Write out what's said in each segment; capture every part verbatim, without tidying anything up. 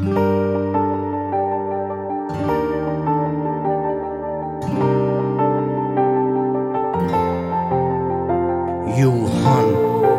یوهان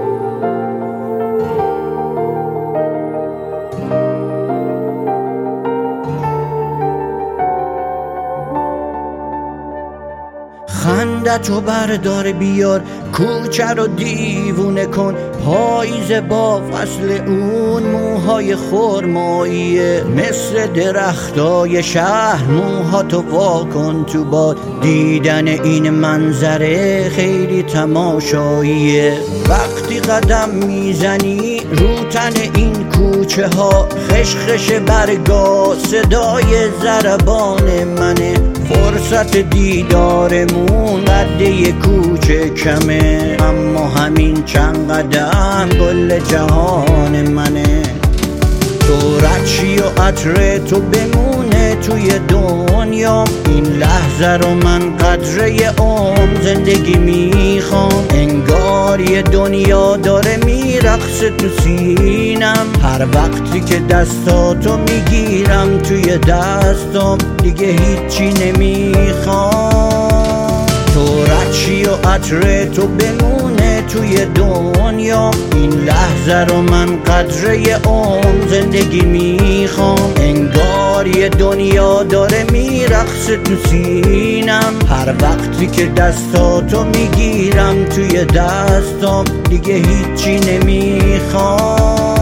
خندتو بردار بیار، کوچه رو دیوونه کن، پاییز با فصل اون موهای خرماییه، مثل درختای شهر موهاتو واکن تو باد، دیدن این منظره خیلی تماشاییه. وقتی قدم میزنی رو تن این کوچه ها، خشخش برگا صدای ضربان منه، فرصت دیدارمون قده کوچه کمه، اما همین چند قدم گل جهان منه. تو رچی و عطر تو بمونه توی دنیا، این لحظه رو من قدره عمر زندگی میخوام، انگار یه دنیا داره میرقصه تو سینم، هر وقتی که دستاتو میگیرم توی دستام دیگه هیچی نمیخوام. تو رچی و عطر تو بمونه توی دنیا، این لحظه رو من قدره عمر زندگی میخوام، انگار یه دنیا داره میرقصه تو سینم، هر وقتی که دستاتو میگیرم توی دستام دیگه هیچی نمیخوام.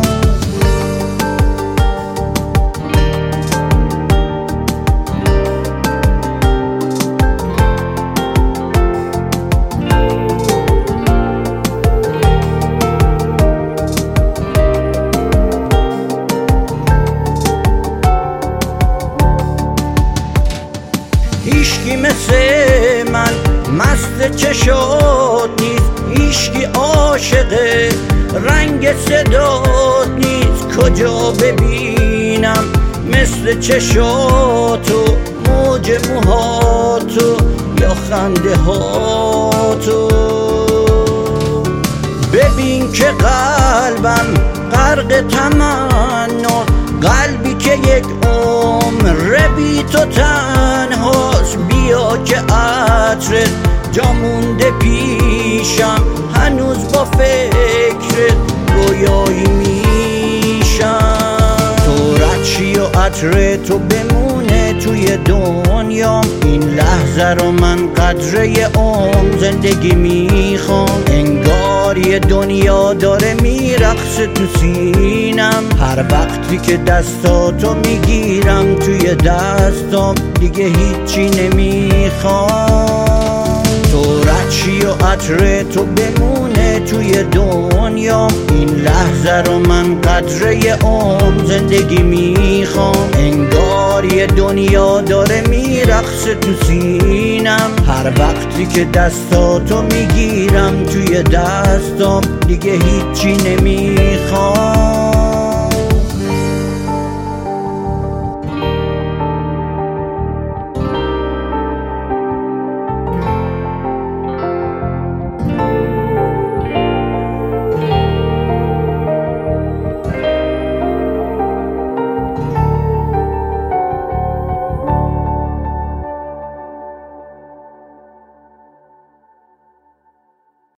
هیشکی مثل من مست چشات نیست، هیشکی عاشق رنگ صدات نیست، کجا ببینم مثل چشاتو، موج موهاتو یا خنده هاتو. ببین که قلبم غرق تمنا، قلبی که یک عمر بی تو تنهاست، بیا که عطرت جا مونده پیشم، هنوز با فکرت رویایی میشم. تو رچی و عطر تو بمونه توی دنیا، این لحظه رو من قدره عمر زندگی میخوام، انگار یه دنیا داره میرقصه تو سینم، هر وقتی که دستاتو میگیرم توی دستام دیگه هیچی نمیخوام. تو رچی و عطر تو بمونه توی دنیا، این لحظه رو من قدره عمر زندگی میخوام، انگار یه دنیا داره میرقصه تو سینم، هر وقتی که دستاتو میگیرم توی دستام دیگه هیچی نمیخوام.